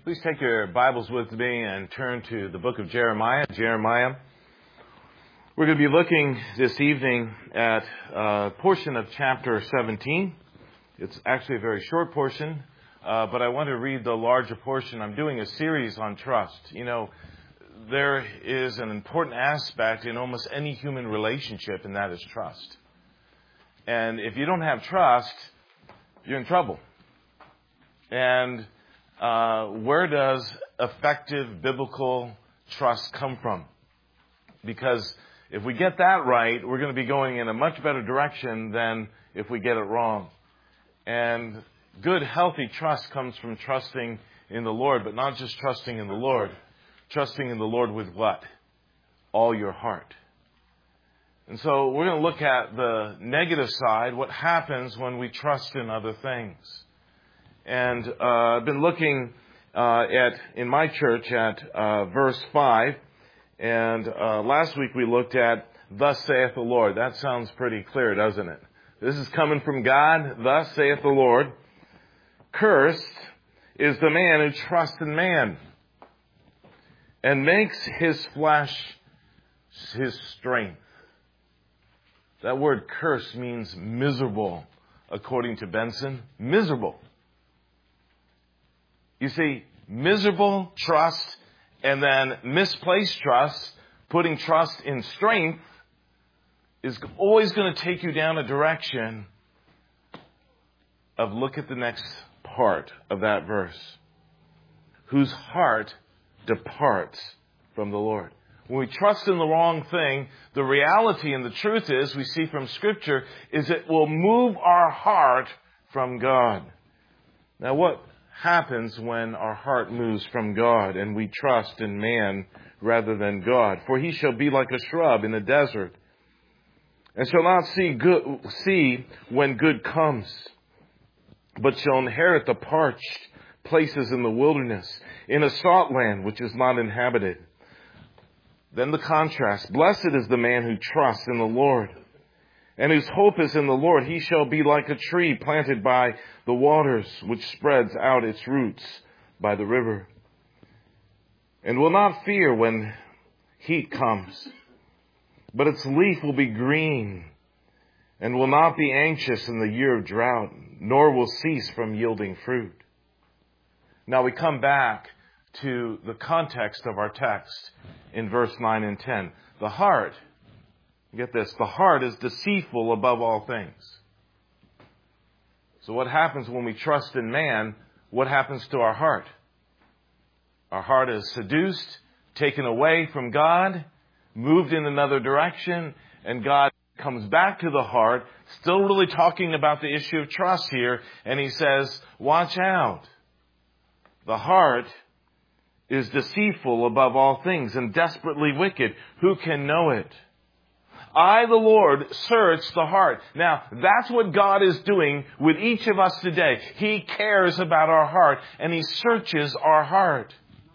Please take your Bibles with me and turn to the book of Jeremiah. Jeremiah. We're going to be looking this evening at a portion of chapter 17. It's actually a very short portion, but I want to read the larger portion. I'm doing a series on trust. You know, there is an important aspect in almost any human relationship, and that is trust. And if you don't have trust, you're in trouble. And where does effective biblical trust come from? Because if we get that right, we're going to be going in a much better direction than if we get it wrong. And good, healthy trust comes from trusting in the Lord, but not just trusting in the Lord. Trusting in the Lord with what? All your heart. And so we're going to look at the negative side, what happens when we trust in other things. And I've been looking in my church at verse 5. And last week we looked at, "Thus saith the Lord." That sounds pretty clear, doesn't it? This is coming from God. "Thus saith the Lord. Cursed is the man who trusts in man and makes his flesh his strength." That word curse means miserable, according to Benson. Miserable. You see, miserable trust and then misplaced trust, putting trust in strength, is always going to take you down a direction of, look at the next part of that verse, whose heart departs from the Lord. When we trust in the wrong thing, the reality and the truth is, we see from Scripture, is it will move our heart from God. Now, what happens when our heart moves from God and we trust in man rather than God? "For he shall be like a shrub in the desert, and shall not see when good comes, but shall inherit the parched places in the wilderness, in a salt land which is not inhabited." Then the contrast: "Blessed is the man who trusts in the Lord, and whose hope is in the Lord. He shall be like a tree planted by the waters, which spreads out its roots by the river, and will not fear when heat comes, but its leaf will be green, and will not be anxious in the year of drought, nor will cease from yielding fruit." Now we come back to the context of our text in verse 9 and 10. The heart, get this, the heart is deceitful above all things. So what happens when we trust in man? What happens to our heart? Our heart is seduced, taken away from God, moved in another direction, and God comes back to the heart, still really talking about the issue of trust here, and he says, watch out. The heart is deceitful above all things and desperately wicked. Who can know it? I, the Lord, search the heart. Now, that's what God is doing with each of us today. He cares about our heart, and He searches our heart.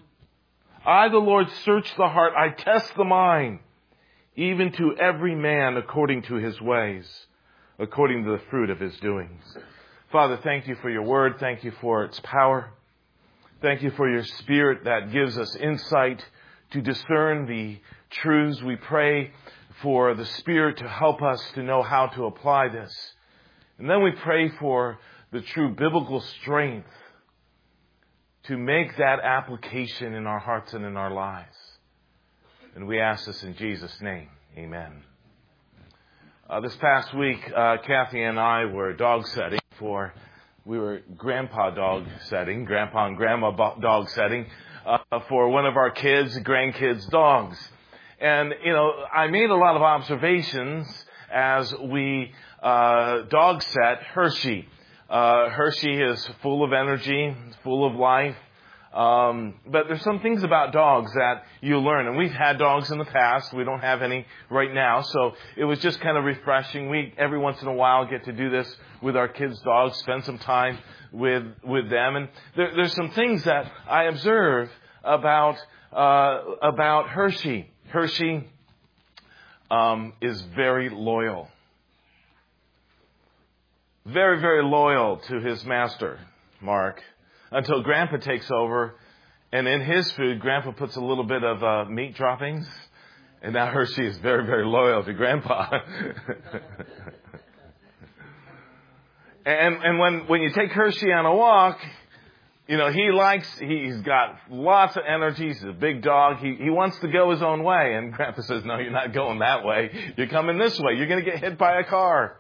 I, the Lord, search the heart. I test the mind, even to every man according to his ways, according to the fruit of his doings. Father, thank you for your word. Thank you for its power. Thank you for your Spirit that gives us insight to discern the truths. We pray for the Spirit to help us to know how to apply this. And then we pray for the true biblical strength to make that application in our hearts and in our lives. And we ask this in Jesus' name. Amen. This past week, Kathy and I were dog sitting we were grandpa and grandma dog setting for one of our grandkids' dogs. And, I made a lot of observations as we dog set Hershey. Hershey is full of energy, full of life. But there's some things about dogs that you learn. And we've had dogs in the past. We don't have any right now. So it was just kind of refreshing. We, every once in a while, get to do this with our kids' dogs, spend some time with them. And there's some things that I observe about Hershey. Hershey is very loyal. Very, very loyal to his master, Mark. Until Grandpa takes over And in his food, Grandpa puts a little bit of meat droppings. And now Hershey is very, very loyal to Grandpa. and when you take Hershey on a walk, you know, he's got lots of energy. He's a big dog. He wants to go his own way. And Grandpa says, no, you're not going that way. You're coming this way. You're going to get hit by a car.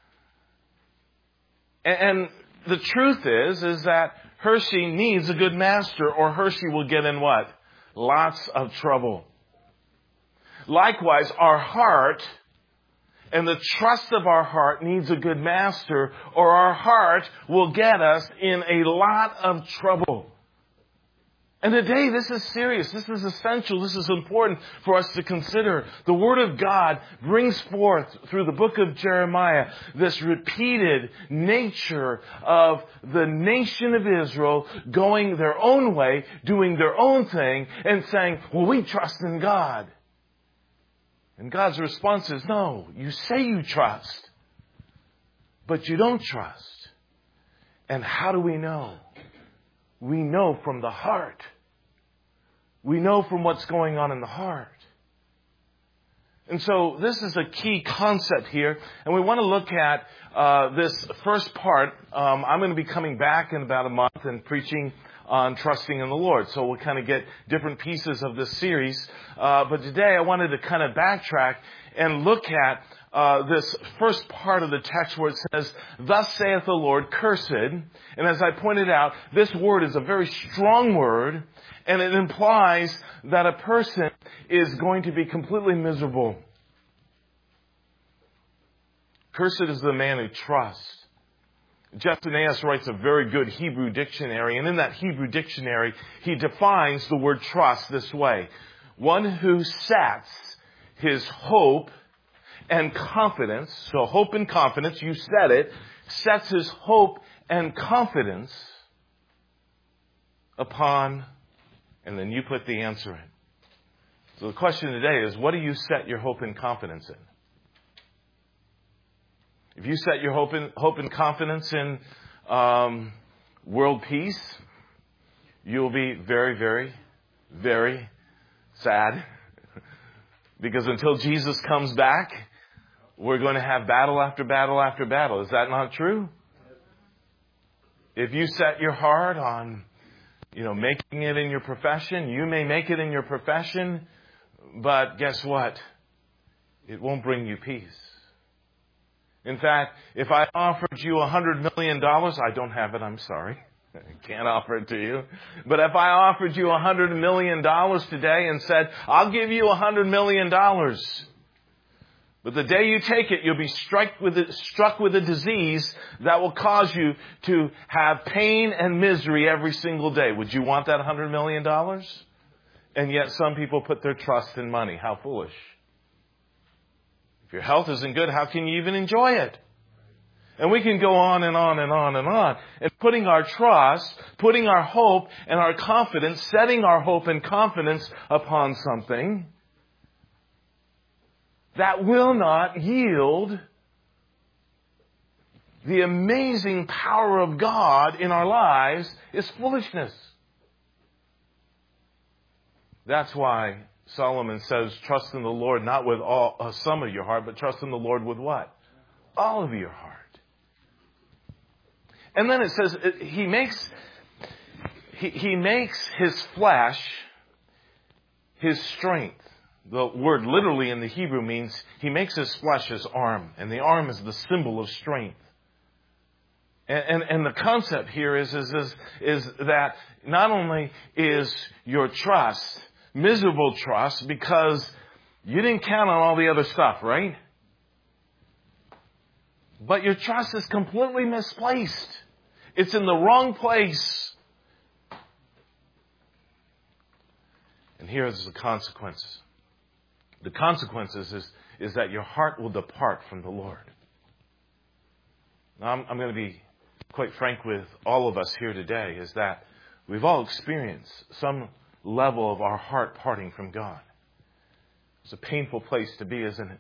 And the truth is that Hershey needs a good master, or Hershey will get in what? Lots of trouble. Likewise, our heart and the trust of our heart needs a good master, or our heart will get us in a lot of trouble. And today, this is serious. This is essential. This is important for us to consider. The Word of God brings forth through the book of Jeremiah this repeated nature of the nation of Israel going their own way, doing their own thing, and saying, well, we trust in God. And God's response is, no, you say you trust, but you don't trust. And how do we know? We know from the heart. We know from what's going on in the heart. And so this is a key concept here. And we want to look at this first part. I'm going to be coming back in about a month and preaching on trusting in the Lord. So we'll kind of get different pieces of this series. But today I wanted to kind of backtrack and look at this first part of the text where it says, thus saith the Lord, cursed. And as I pointed out, this word is a very strong word, and it implies that a person is going to be completely miserable. Cursed is the man who trusts. Jephthaeus writes a very good Hebrew dictionary, and in that Hebrew dictionary, he defines the word trust this way. One who sets his hope and confidence, so hope and confidence, you said it, sets his hope and confidence upon, and then you put the answer in. So the question today is, what do you set your hope and confidence in? If you set your hope and confidence in world peace, you'll be very, very, very sad. Because until Jesus comes back, we're going to have battle after battle after battle. Is that not true? If you set your heart on, making it in your profession, you may make it in your profession, but guess what? It won't bring you peace. In fact, if I offered you $100 million, I don't have it, I'm sorry. I can't offer it to you. But if I offered you $100 million today and said, I'll give you $100 million, but the day you take it, you'll be struck with a disease that will cause you to have pain and misery every single day. Would you want that $100 million? And yet some people put their trust in money. How foolish. If your health isn't good, how can you even enjoy it? And we can go on and on and on and on. And putting our trust, putting our hope and our confidence, setting our hope and confidence upon something that will not yield the amazing power of God in our lives is foolishness. That's why Solomon says, trust in the Lord, not with some of your heart, but trust in the Lord with what? All of your heart. And then it says, he makes his flesh his strength. The word literally in the Hebrew means he makes his flesh his arm, and the arm is the symbol of strength. And the concept here is that not only is your trust miserable trust because you didn't count on all the other stuff, right? But your trust is completely misplaced. It's in the wrong place. And here's the consequences. The consequences is that your heart will depart from the Lord. Now, I'm going to be quite frank with all of us here today, is that we've all experienced some level of our heart parting from God. It's a painful place to be, isn't it?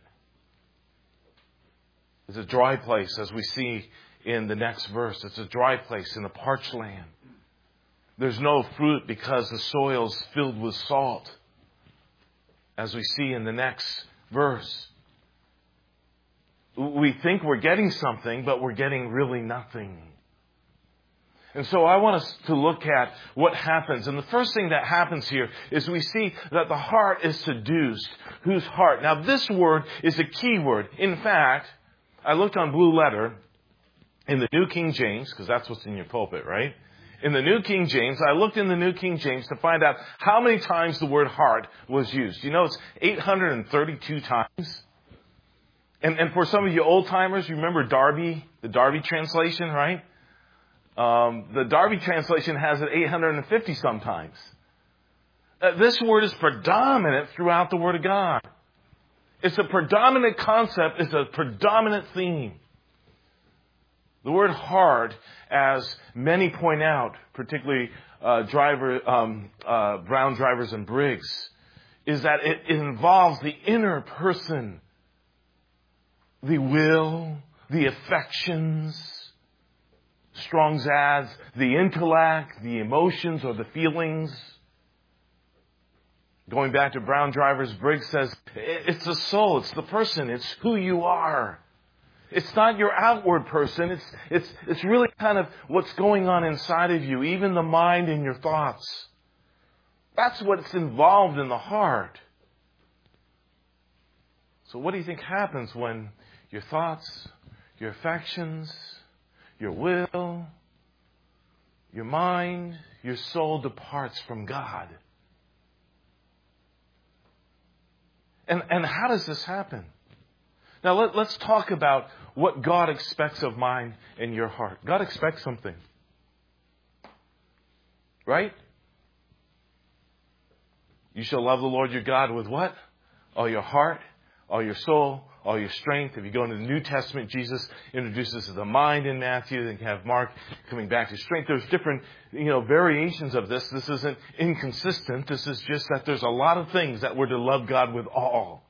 It's a dry place, as we see in the next verse. It's a dry place in a parched land. There's no fruit because the soil's filled with salt, as we see in the next verse. We think we're getting something, but we're getting really nothing. And so I want us to look at what happens. And the first thing that happens here is we see that the heart is seduced. Whose heart? Now this word is a key word. In fact, I looked on Blue Letter in the New King James, because that's what's in your pulpit, right? In the New King James, I looked in the New King James to find out how many times the word heart was used. You know, it's 832 times. And for some of you old timers, you remember Darby, the Darby translation, right? The Darby translation has it 850 sometimes. This word is predominant throughout the Word of God. It's a predominant concept. It's a predominant theme. The word heart, as many point out, particularly Brown, Drivers, and Briggs, is that it involves the inner person, the will, the affections. Strong's adds the intellect, the emotions, or the feelings. Going back to Brown, Drivers, Briggs says, it's the soul, it's the person, it's who you are. It's not your outward person, it's really kind of what's going on inside of you, even the mind and your thoughts. That's what's involved in the heart. So what do you think happens when your thoughts, your affections, your will, your mind, your soul departs from God? And how does this happen? Now let's talk about what God expects of mine and your heart. God expects something. Right? You shall love the Lord your God with what? All your heart, all your soul, all your strength. If you go into the New Testament, Jesus introduces the mind in Matthew. Then you have Mark coming back to strength. There's different, variations of this. This isn't inconsistent. This is just that there's a lot of things that we're to love God with all.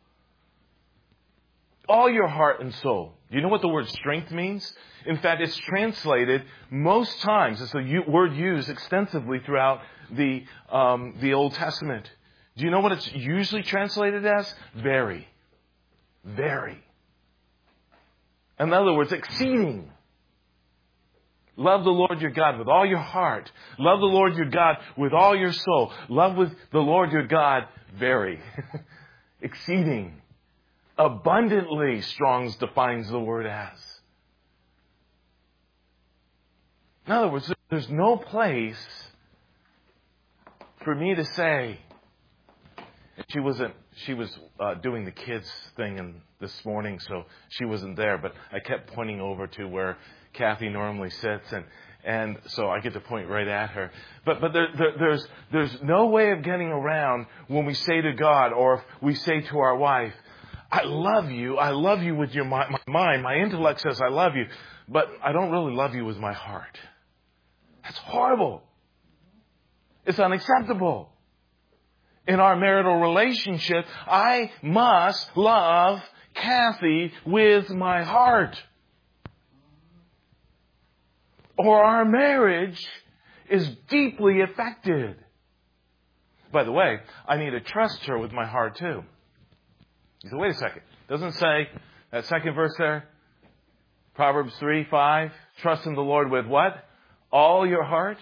All your heart and soul. Do you know what the word strength means? In fact, it's translated most times. It's a word used extensively throughout the Old Testament. Do you know what it's usually translated as? Very. Very. In other words, exceeding. Love the Lord your God with all your heart. Love the Lord your God with all your soul. Love with the Lord your God very. Exceeding. Abundantly, Strong's defines the word as. In other words, there's no place for me to say, she was doing the kids thing this morning, so she wasn't there, but I kept pointing over to where Kathy normally sits, and so I get to point right at her. But there's no way of getting around when we say to God, or if we say to our wife, I love you with my mind, my intellect says I love you, but I don't really love you with my heart. That's horrible. It's unacceptable. In our marital relationship, I must love Kathy with my heart, or our marriage is deeply affected. By the way, I need to trust her with my heart too. You say, wait a second. Doesn't say that second verse there? Proverbs 3:5. Trust in the Lord with what? All your heart.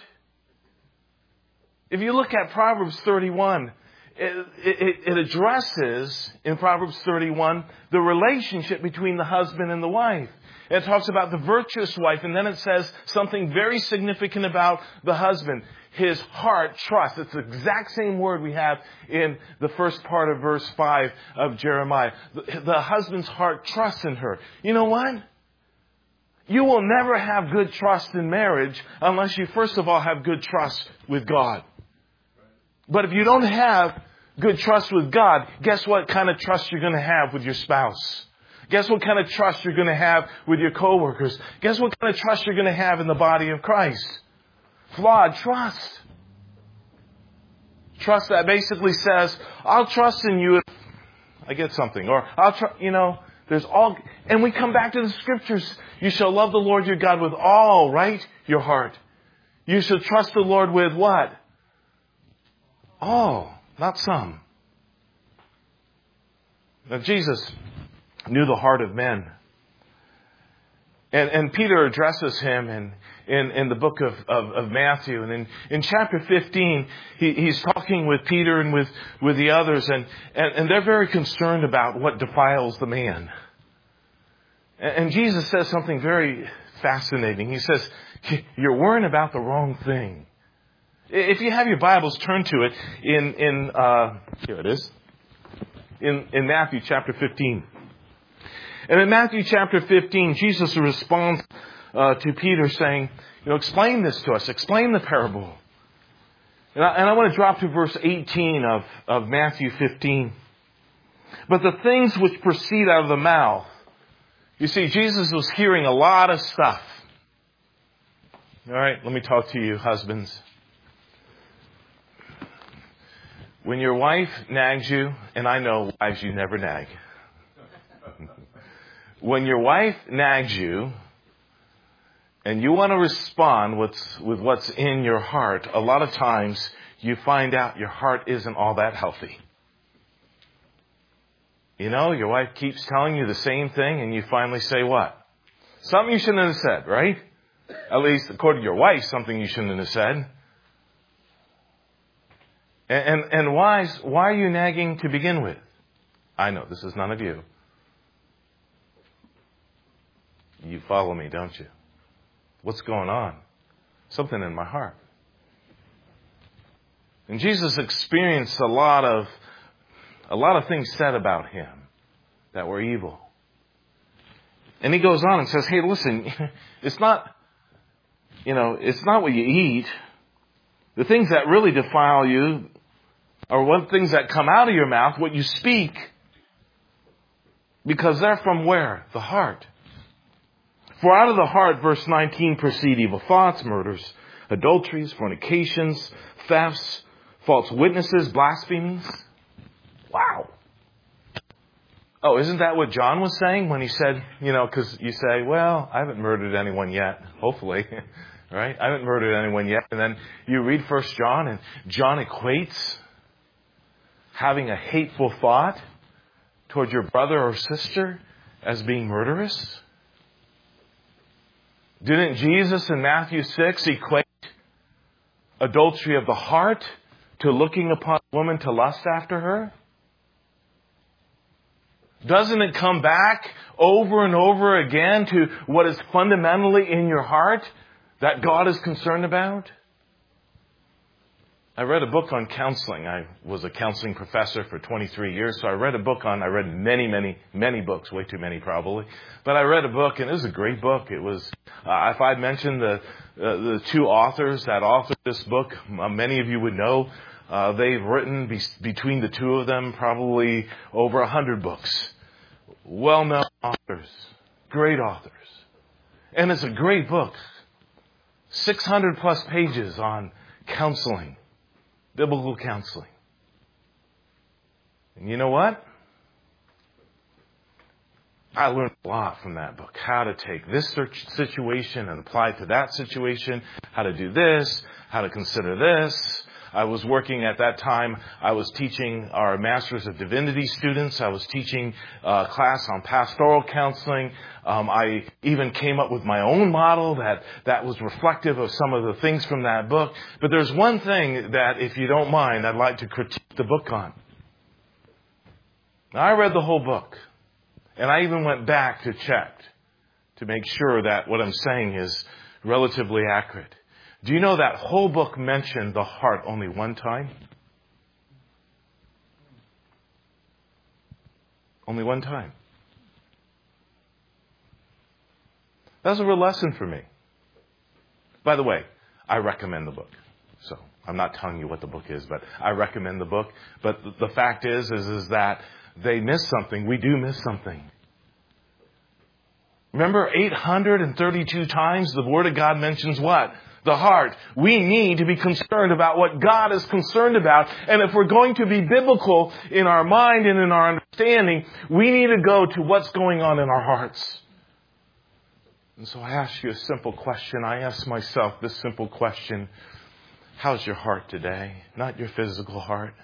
If you look at Proverbs 31, it addresses in Proverbs 31 the relationship between the husband and the wife. It talks about the virtuous wife, and then it says something very significant about the husband. His heart trusts. It's the exact same word we have in the first part of verse 5 of Jeremiah. The husband's heart trusts in her. You know what? You will never have good trust in marriage unless you first of all have good trust with God. But if you don't have good trust with God, guess what kind of trust you're going to have with your spouse? Guess what kind of trust you're going to have with your coworkers? Guess what kind of trust you're going to have in the body of Christ? Flawed trust. Trust that basically says, I'll trust in you if I get something. Or I'll trust, there's all, and we come back to the scriptures. You shall love the Lord your God with all, right? Your heart, You should trust the Lord with what? All, not some. Now, Jesus knew the heart of men. And Peter addresses him in the book of Matthew. And in chapter 15, he's talking with Peter and with the others. And they're very concerned about what defiles the man. And Jesus says something very fascinating. He says, you're worrying about the wrong thing. If you have your Bibles, turn to it here it is, in Matthew chapter 15. And in Matthew chapter 15, Jesus responds to Peter saying, explain this to us. Explain the parable. And I want to drop to verse 18 of Matthew 15. But the things which proceed out of the mouth. You see, Jesus was hearing a lot of stuff. All right, let me talk to you, husbands. When your wife nags you, and I know wives, you never nag. When your wife nags you, and you want to respond with what's in your heart, a lot of times you find out your heart isn't all that healthy. Your wife keeps telling you the same thing, and you finally say what? Something you shouldn't have said, right? At least according to your wife, something you shouldn't have said. And why are you nagging to begin with? I know, this is none of you. You follow me, don't you? What's going on? Something in my heart. And Jesus experienced a lot of things said about him that were evil. And he goes on and says, hey, listen, it's not what you eat. The things that really defile you are what things that come out of your mouth, what you speak. Because they're from where? The heart. For out of the heart, verse 19, proceed evil thoughts, murders, adulteries, fornications, thefts, false witnesses, blasphemies. Wow. Oh, isn't that what John was saying when he said, because you say, well, I haven't murdered anyone yet, hopefully, right? I haven't murdered anyone yet. And then you read 1 John, and John equates having a hateful thought towards your brother or sister as being murderous. Didn't Jesus in Matthew 6 equate adultery of the heart to looking upon a woman to lust after her? Doesn't it come back over and over again to what is fundamentally in your heart that God is concerned about? I read a book on counseling. I was a counseling professor for 23 years, so I read many, many, many books, way too many probably. But I read a book, and it was a great book. It was, if I'd mentioned the two authors that authored this book, many of you would know. They've written between the two of them probably over 100 books. Well-known authors. Great authors. And it's a great book. 600 plus pages on counseling. Biblical counseling. And you know what? I learned a lot from that book. How to take this situation and apply it to that situation. How to do this. How to consider this. I was working at that time, I was teaching our Masters of Divinity students. I was teaching a class on pastoral counseling. I even came up with my own model that was reflective of some of the things from that book. But there's one thing that, if you don't mind, I'd like to critique the book on. Now, I read the whole book. And I even went back to check to make sure that what I'm saying is relatively accurate. Do you know that whole book mentioned the heart only one time? Only one time. That's a real lesson for me. By the way, I recommend the book. So I'm not telling you what the book is, but I recommend the book. But the fact is that they miss something. We do miss something. Remember, 832 times the Word of God mentions what? The heart. We need to be concerned about what God is concerned about. And if we're going to be biblical in our mind and in our understanding, we need to go to what's going on in our hearts. And so I ask you a simple question. I ask myself this simple question. How's your heart today? Not your physical heart.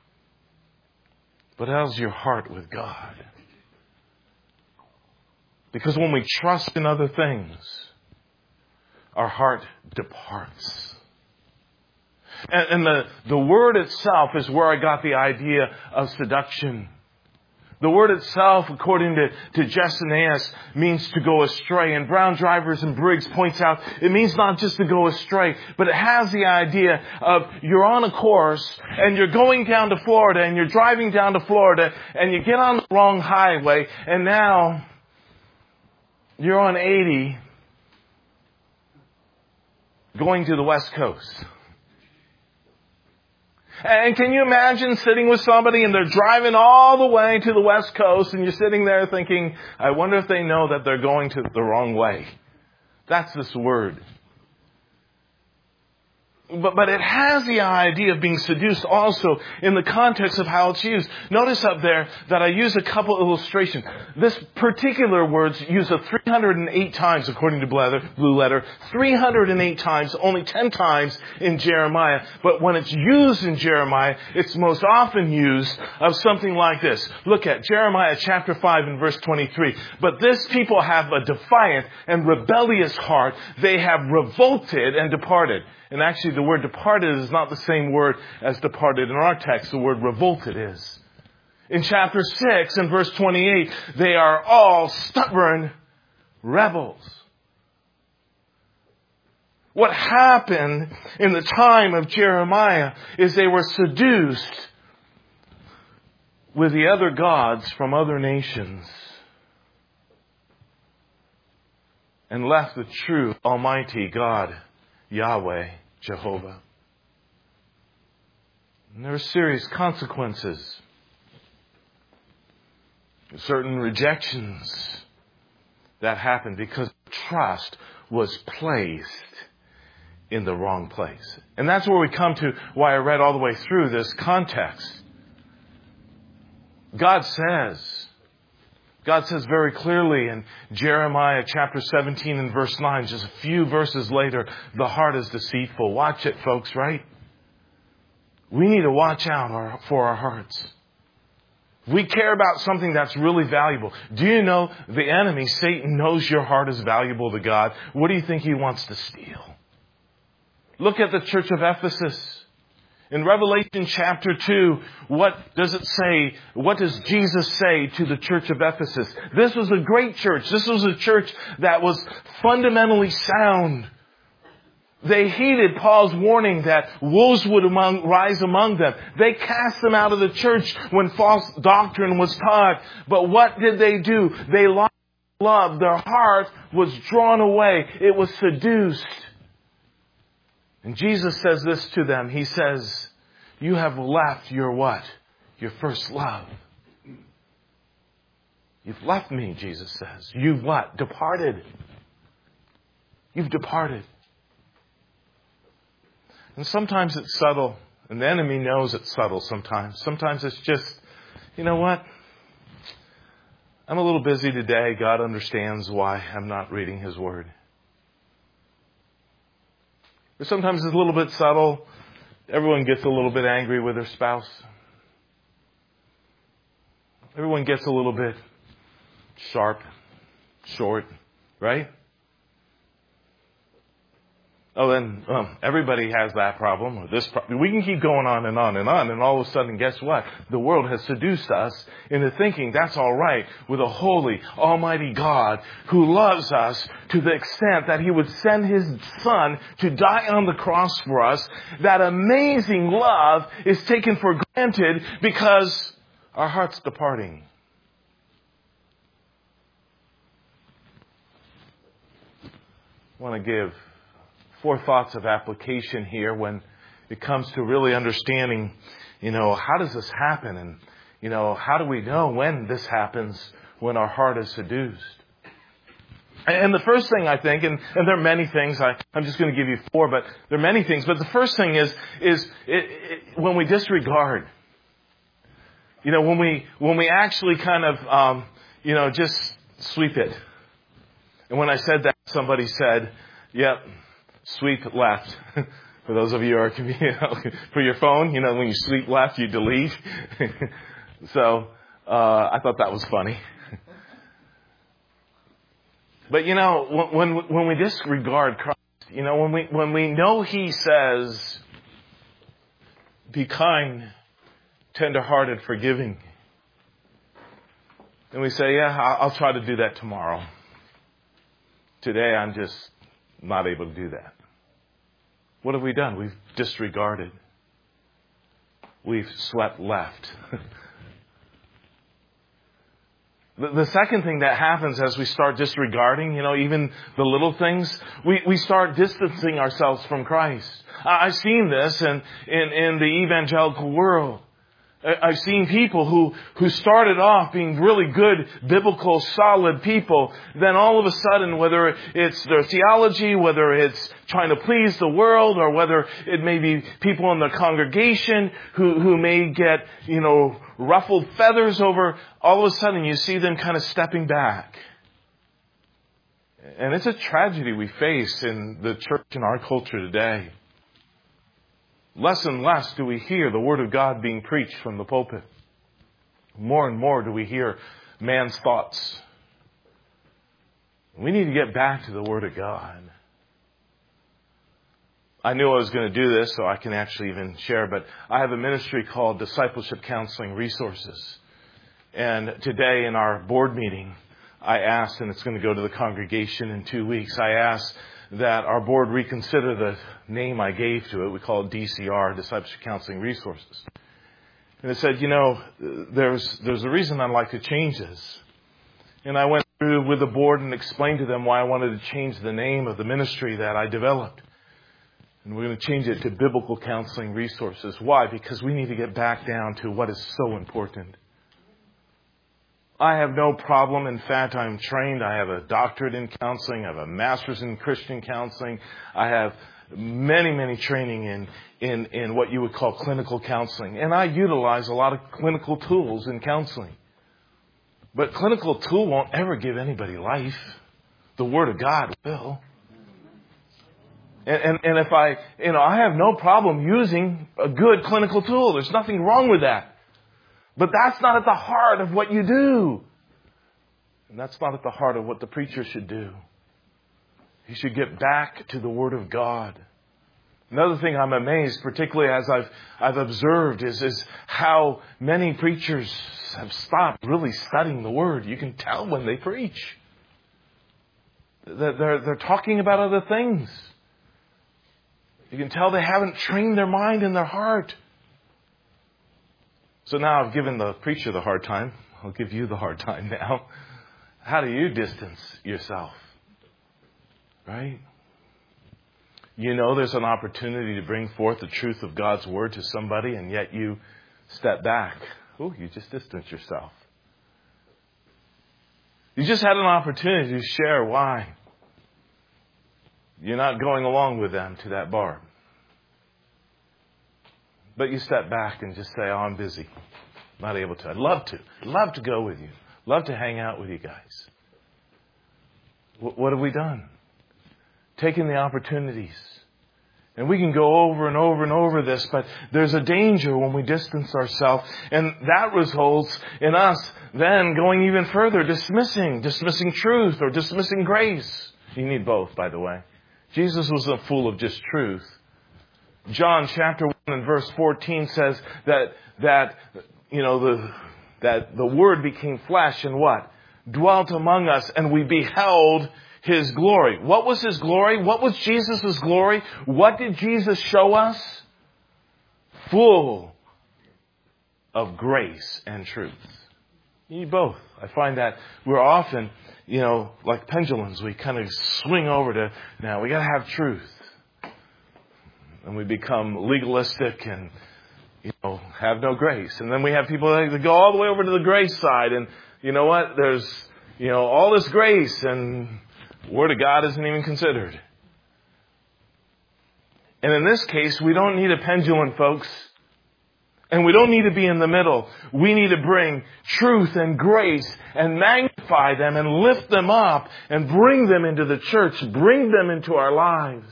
But how's your heart with God? Because when we trust in other things, our heart departs. And the word itself is where I got the idea of seduction. The word itself, according to Gesenius, means to go astray. And Brown, Drivers, and Briggs points out it means not just to go astray, but it has the idea of you're on a course and you're going down to Florida and you're driving down to Florida and you get on the wrong highway and now you're on 80 going to the West Coast. And can you imagine sitting with somebody and they're driving all the way to the West Coast and you're sitting there thinking, I wonder if they know that they're going to the wrong way. That's this word. But it has the idea of being seduced also in the context of how it's used. Notice up there that I use a couple illustrations. This particular word's used 308 times according to Blue Letter. 308 times, only 10 times in Jeremiah. But when it's used in Jeremiah, it's most often used of something like this. Look at Jeremiah chapter 5 and verse 23. But this people have a defiant and rebellious heart. They have revolted and departed. And actually the word departed is not the same word as departed in our text. The word revolted is. In chapter 6 and verse 28, they are all stubborn rebels. What happened in the time of Jeremiah is they were seduced with the other gods from other nations and left the true Almighty God, Yahweh, Jehovah. And there are serious consequences. Certain rejections that happened because trust was placed in the wrong place. And that's where we come to why I read all the way through this context. God says very clearly in Jeremiah chapter 17 and verse 9, just a few verses later, the heart is deceitful. Watch it, folks, right? We need to watch out for our hearts. We care about something that's really valuable. Do you know the enemy, Satan, knows your heart is valuable to God? What do you think he wants to steal? Look at the church of Ephesus. In Revelation chapter 2, what does it say? What does Jesus say to the church of Ephesus? This was a great church. This was a church that was fundamentally sound. They heeded Paul's warning that wolves would rise among them. They cast them out of the church when false doctrine was taught. But what did they do? They lost love. Their heart was drawn away. It was seduced. And Jesus says this to them. He says, you have left your what? Your first love. You've left me, Jesus says. You've what? Departed. You've departed. And sometimes it's subtle. And the enemy knows it's subtle sometimes. Sometimes it's just, you know what? I'm a little busy today. God understands why I'm not reading His Word. Or sometimes it's a little bit subtle. Everyone gets a little bit angry with their spouse. Everyone gets a little bit sharp, short, right? Oh, then everybody has that problem or this problem. We can keep going on and on and on. And all of a sudden, guess what? The world has seduced us into thinking that's all right with a holy, almighty God who loves us to the extent that He would send His Son to die on the cross for us. That amazing love is taken for granted because our heart's departing. I want to give 4 thoughts of application here when it comes to really understanding, how does this happen? And, how do we know when this happens when our heart is seduced? And the first thing I think, and there are many things, I'm just going to give you 4, but there are many things. But the first thing is when we disregard. When we actually kind of, just sweep it. And when I said that, somebody said, yep, sweep left. For those of you who are, for your phone, when you sweep left, you delete. So, I thought that was funny. But when we disregard Christ, when we know He says, be kind, tender-hearted, forgiving. And we say, yeah, I'll try to do that tomorrow. Today, I'm just not able to do that. What have we done? We've disregarded. We've swept left. The second thing that happens as we start disregarding, even the little things, we start distancing ourselves from Christ. I've seen this in the evangelical world. I've seen people who started off being really good, biblical, solid people. Then all of a sudden, whether it's their theology, whether it's trying to please the world, or whether it may be people in the congregation who may get, ruffled feathers over, all of a sudden you see them kind of stepping back. And it's a tragedy we face in the church in our culture today. Less and less do we hear the Word of God being preached from the pulpit. More and more do we hear man's thoughts. We need to get back to the Word of God. I knew I was going to do this, so I can actually even share, but I have a ministry called Discipleship Counseling Resources. And today in our board meeting, I asked, and it's going to go to the congregation in 2 weeks, I asked that our board reconsider the name I gave to it. We call it DCR, Discipleship Counseling Resources. And it said, there's a reason I'd like to change this. And I went through with the board and explained to them why I wanted to change the name of the ministry that I developed. And we're going to change it to Biblical Counseling Resources. Why? Because we need to get back down to what is so important. I have no problem. In fact, I'm trained. I have a doctorate in counseling. I have a master's in Christian counseling. I have many training in what you would call clinical counseling. And I utilize a lot of clinical tools in counseling. But clinical tool won't ever give anybody life. The Word of God will. And if I have no problem using a good clinical tool. There's nothing wrong with that. But that's not at the heart of what you do. And that's not at the heart of what the preacher should do. He should get back to the Word of God. Another thing I'm amazed, particularly as I've observed, is how many preachers have stopped really studying the Word. You can tell when they preach. They're talking about other things. You can tell they haven't trained their mind and their heart. So now I've given the preacher the hard time. I'll give you the hard time now. How do you distance yourself? Right? There's an opportunity to bring forth the truth of God's Word to somebody, and yet you step back. Oh, you just distance yourself. You just had an opportunity to share why you're not going along with them to that bar. But you step back and just say, I'm busy. Not able to. I'd love to go with you. Love to hang out with you guys. What have we done? Taken the opportunities. And we can go over and over and over this, but there's a danger when we distance ourselves. And that results in us then going even further, dismissing truth or dismissing grace. You need both, by the way. Jesus wasn't full of just truth. John chapter 1 and verse 14 says that the Word became flesh and what? Dwelt among us, and we beheld His glory. What was His glory? What was Jesus' glory? What did Jesus show us? Full of grace and truth. You need both. I find that we're often, like pendulums, we kind of swing over to, now we got to have truth. And we become legalistic and, have no grace. And then we have people that go all the way over to the grace side. And you know what? There's, all this grace and Word of God isn't even considered. And in this case, we don't need a pendulum, folks. And we don't need to be in the middle. We need to bring truth and grace and magnify edify them and lift them up and bring them into the church, bring them into our lives.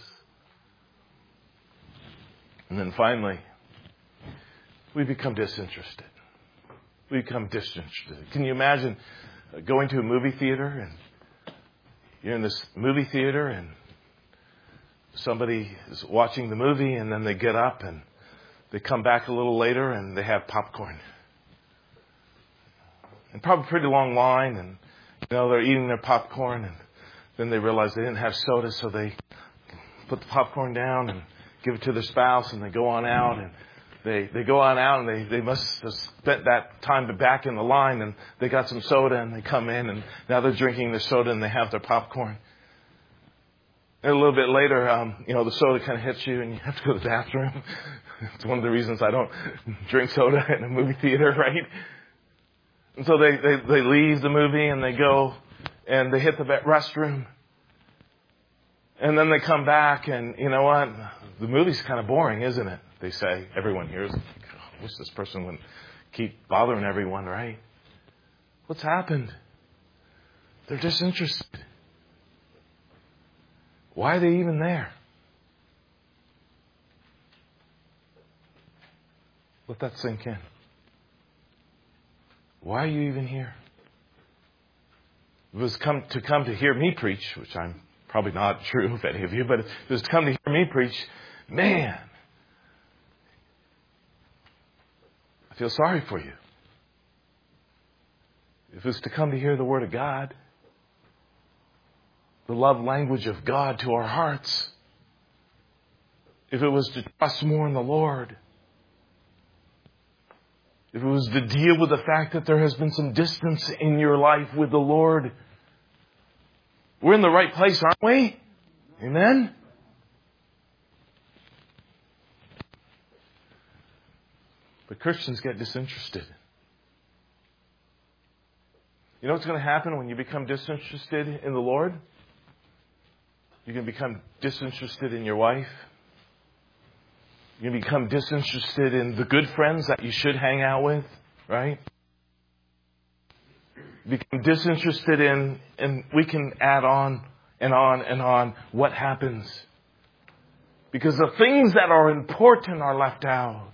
And then finally, we become disinterested. We become disinterested. Can you imagine going to a movie theater and you're in this movie theater and somebody is watching the movie and then they get up and they come back a little later and they have popcorn. And probably a pretty long line, and they're eating their popcorn, and then they realize they didn't have soda, so they put the popcorn down and give it to their spouse, and they go on out, and they go on out, and they must have spent that time back in the line, and they got some soda, and they come in, and now they're drinking their soda, and they have their popcorn. And a little bit later, the soda kind of hits you, and you have to go to the bathroom. It's one of the reasons I don't drink soda in a movie theater, right? And so they leave the movie, and they go, and they hit the restroom. And then they come back, and you know what? The movie's kind of boring, isn't it? They say. Everyone hears, I wish this person wouldn't keep bothering everyone, right? What's happened? They're disinterested. Why are they even there? Let that sink in. Why are you even here? If it was come to hear me preach, which I'm probably not true of any of you, but if it was to come to hear me preach, man, I feel sorry for you. If it was to come to hear the Word of God, the love language of God to our hearts, if it was to trust more in the Lord, if it was to deal with the fact that there has been some distance in your life with the Lord, we're in the right place, aren't we? Amen? But Christians get disinterested. You know what's going to happen when you become disinterested in the Lord? You can become disinterested in your wife. You can become disinterested in the good friends that you should hang out with, right? Become disinterested in, and we can add on and on and on what happens. Because the things that are important are left out.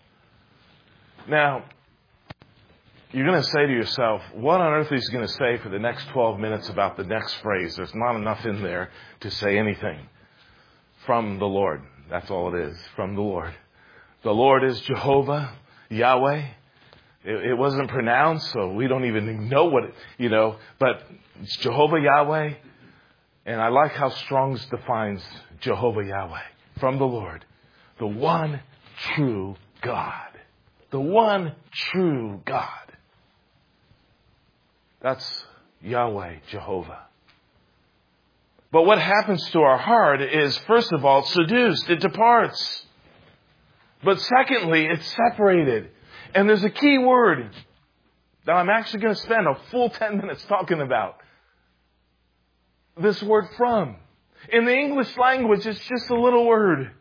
Now, you're going to say to yourself, what on earth is he going to say for the next 12 minutes about the next phrase? There's not enough in there to say anything. From the Lord. That's all it is. From the Lord. The Lord is Jehovah, Yahweh. It wasn't pronounced, so we don't even know what but it's Jehovah, Yahweh. And I like how Strong's defines Jehovah, Yahweh. From the Lord. The one true God. The one true God. That's Yahweh, Jehovah. But what happens to our heart is, first of all, seduced. It departs. But secondly, it's separated. And there's a key word that I'm actually going to spend a full 10 minutes talking about. This word from. In the English language, it's just a little word.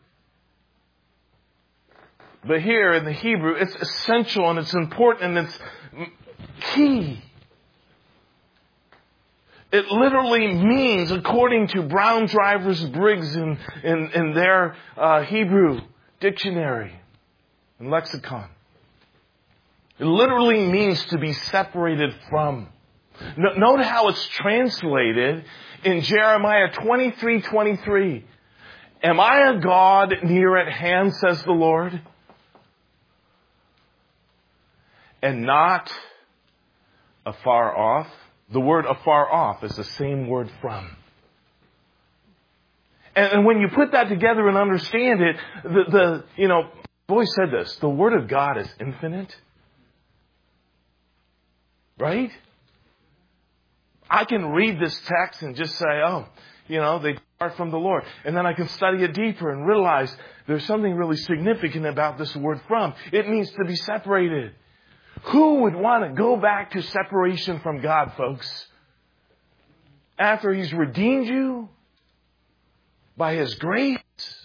But here in the Hebrew, it's essential and it's important and it's key. It literally means, according to Brown Drivers Briggs in their Hebrew dictionary and lexicon, it literally means to be separated from. Note how it's translated in Jeremiah 23:23. Am I a God near at hand, says the Lord, and not afar off? The word afar off is the same word from. And when you put that together and understand it, I've always said this, the Word of God is infinite. Right? I can read this text and just say, they depart from the Lord. And then I can study it deeper and realize there's something really significant about this word from. It means to be separated. Who would want to go back to separation from God, folks? After He's redeemed you by His grace.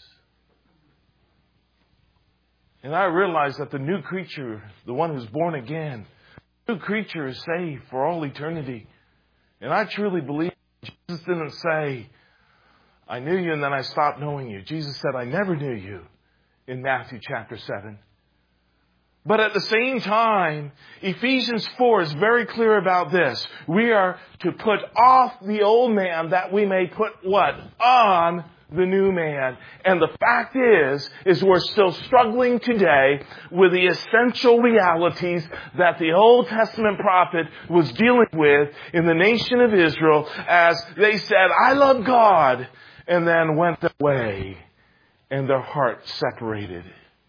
And I realize that the new creature, the one who's born again, the new creature is saved for all eternity. And I truly believe Jesus didn't say, I knew you and then I stopped knowing you. Jesus said, I never knew you in Matthew chapter 7. But at the same time, Ephesians 4 is very clear about this. We are to put off the old man that we may put what? On the new man. And the fact is we're still struggling today with the essential realities that the Old Testament prophet was dealing with in the nation of Israel as they said, I love God, and then went away and their heart separated.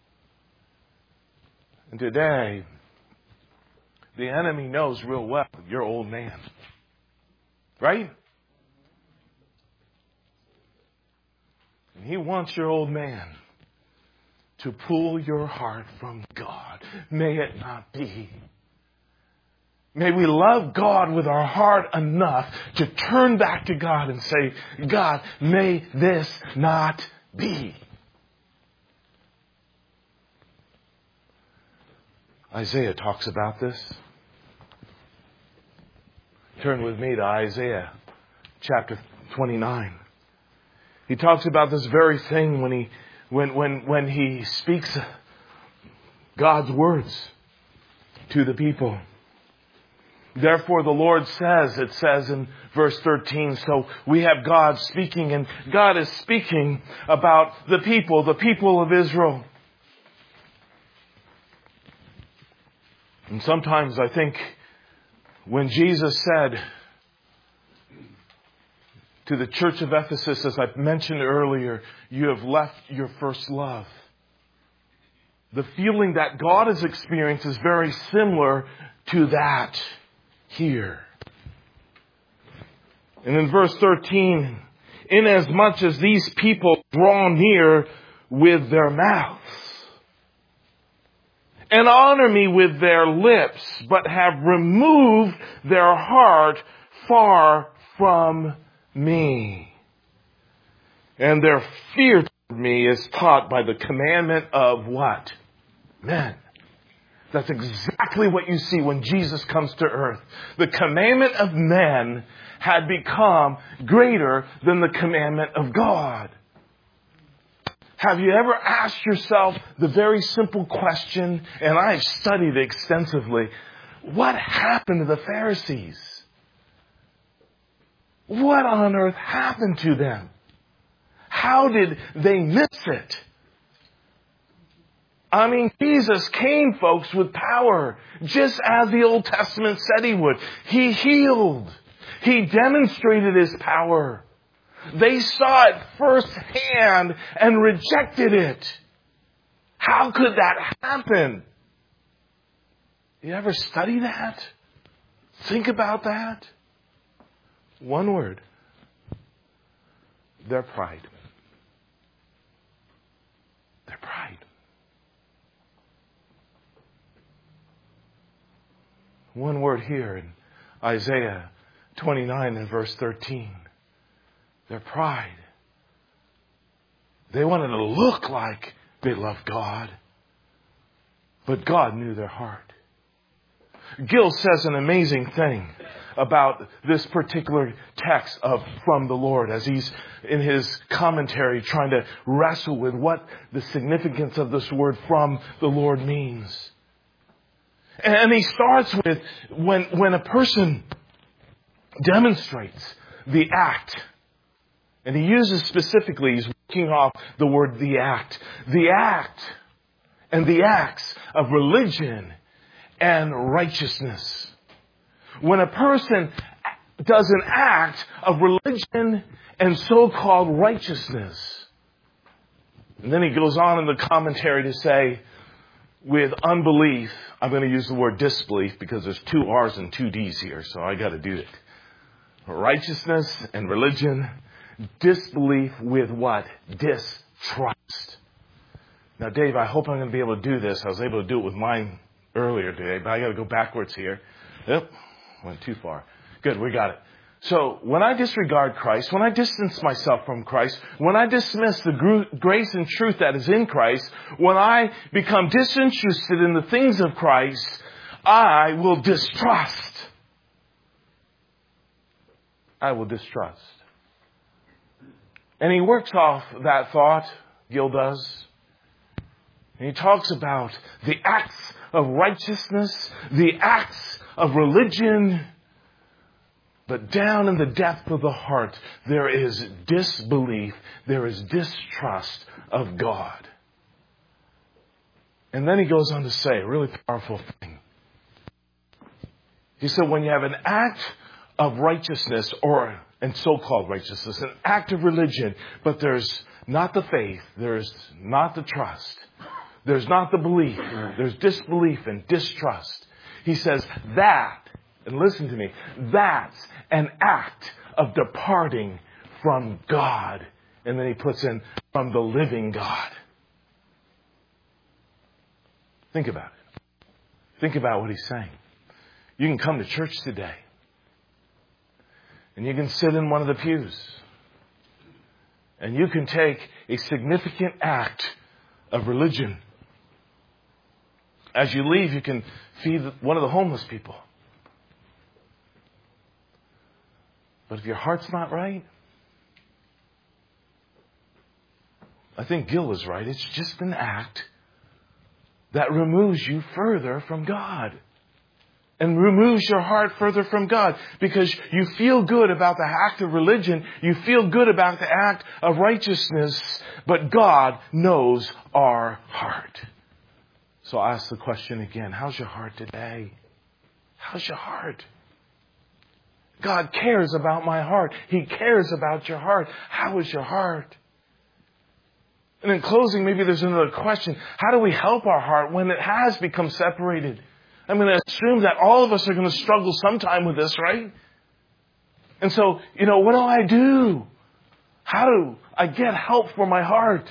And today, the enemy knows real well your old man. Right? And he wants your old man to pull your heart from God. May it not be. May we love God with our heart enough to turn back to God and say, God, may this not be. Isaiah talks about this. Turn with me to Isaiah chapter 29. He talks about this very thing when he speaks God's words to the people. Therefore the Lord says, it says in verse 13, so we have God speaking, and God is speaking about the people of Israel. And sometimes I think when Jesus said to the church of Ephesus, as I mentioned earlier, you have left your first love. The feeling that God has experienced is very similar to that here. And in verse 13, inasmuch as these people draw near with their mouths and honor me with their lips, but have removed their heart far from me, and their fear toward me is taught by the commandment of what? Men. That's exactly what you see when Jesus comes to earth. The commandment of men had become greater than the commandment of God. Have you ever asked yourself the very simple question, and I've studied extensively, what happened to the Pharisees? What on earth happened to them? How did they miss it? I mean, Jesus came, folks, with power, just as the Old Testament said he would. He healed. He demonstrated his power. They saw it firsthand and rejected it. How could that happen? You ever study that? Think about that? One word. Their pride. Their pride. One word here in Isaiah 29 and verse 13. Their pride. They wanted to look like they loved God, but God knew their heart. Gill says an amazing thing about this particular text of from the Lord as he's in his commentary trying to wrestle with what the significance of this word from the Lord means. And he starts with when a person demonstrates the act, and he uses specifically, he's working off the word the act and the acts of religion and righteousness. When a person does an act of religion and so-called righteousness, and then he goes on in the commentary to say, with unbelief, I'm going to use the word disbelief because there's 2 R's and 2 D's here, so I got to do it. Righteousness and religion, disbelief with what? Distrust. Now, Dave, I hope I'm going to be able to do this. I was able to do it with mine earlier today, but I got to go backwards here. Yep, went too far. Good, we got it. So when I disregard Christ, when I distance myself from Christ, when I dismiss the grace and truth that is in Christ, when I become disinterested in the things of Christ, I will distrust. I will distrust. And he works off that thought, Gill does. And he talks about the acts of righteousness, the acts of religion. But down in the depth of the heart, there is disbelief, there is distrust of God. And then he goes on to say a really powerful thing. He said, when you have an act of righteousness, and so-called righteousness, an act of religion, but there's not the faith, there's not the trust, there's not the belief, there's disbelief and distrust. He says that, and listen to me, that's an act of departing from God. And then he puts in, from the living God. Think about it. Think about what he's saying. You can come to church today, and you can sit in one of the pews, and you can take a significant act of religion. As you leave, you can feed one of the homeless people. But if your heart's not right, I think Gill is right. It's just an act that removes you further from God. And removes your heart further from God. Because you feel good about the act of religion. You feel good about the act of righteousness. But God knows our heart. So I ask the question again. How's your heart today? How's your heart? God cares about my heart. He cares about your heart. How is your heart? And in closing, maybe there's another question. How do we help our heart when it has become separated? I'm going to assume that all of us are going to struggle sometime with this, right? And so, what do I do? How do I get help for my heart?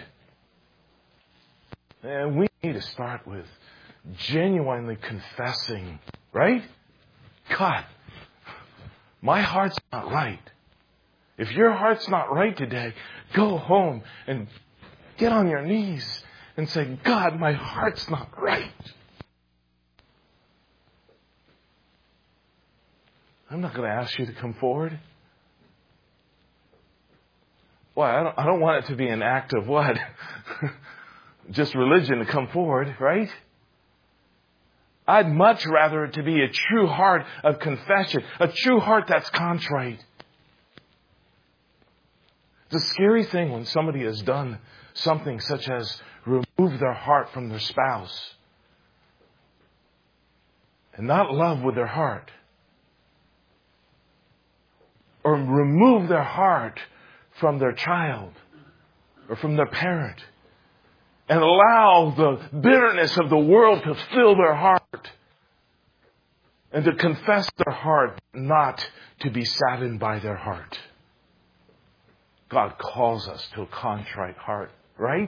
And we need to start with genuinely confessing, right? God, my heart's not right. If your heart's not right today, go home and get on your knees and say, God, my heart's not right. I'm not going to ask you to come forward. Why? I don't want it to be an act of what? Just religion to come forward, right? I'd much rather it to be a true heart of confession, a true heart that's contrite. It's a scary thing when somebody has done something such as remove their heart from their spouse and not love with their heart, or remove their heart from their child or from their parent, and allow the bitterness of the world to fill their heart, and to confess their heart, not to be saddened by their heart. God calls us to a contrite heart, right?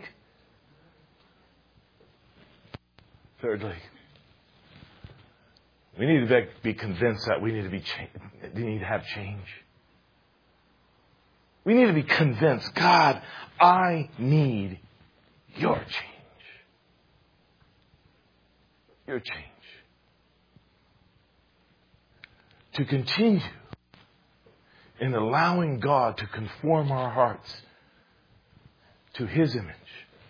Thirdly, we need to be convinced that we need to have change. We need to be convinced, God, I need your change. Your change. To continue in allowing God to conform our hearts to His image.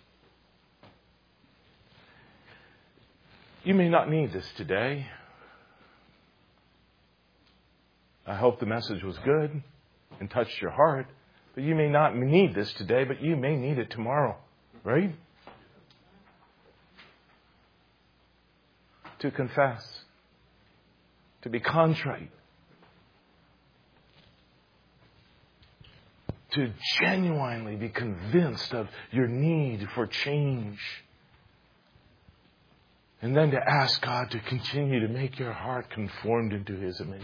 You may not need this today. I hope the message was good and touched your heart. But you may not need this today, but you may need it tomorrow. Right? To confess. To be contrite. To genuinely be convinced of your need for change. And then to ask God to continue to make your heart conformed into His image.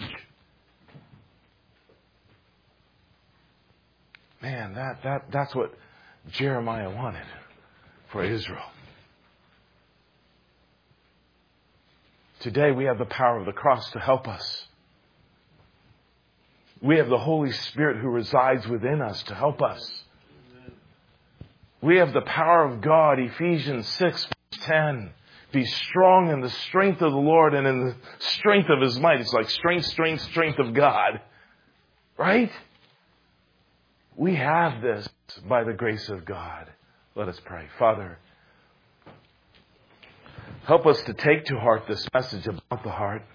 Man, that's what Jeremiah wanted for Israel. Today we have the power of the cross to help us. We have the Holy Spirit who resides within us to help us. We have the power of God, Ephesians 6, verse 10. Be strong in the strength of the Lord and in the strength of His might. It's like strength of God. Right? We have this by the grace of God. Let us pray. Father, help us to take to heart this message about the heart.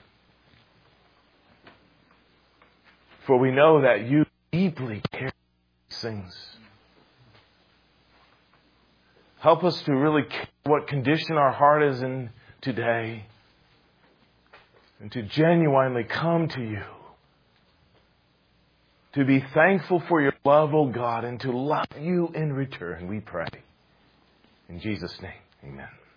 For we know that you deeply care for these things. Help us to really care what condition our heart is in today, and to genuinely come to you, to be thankful for your love, O God, and to love you in return, we pray. In Jesus' name, amen.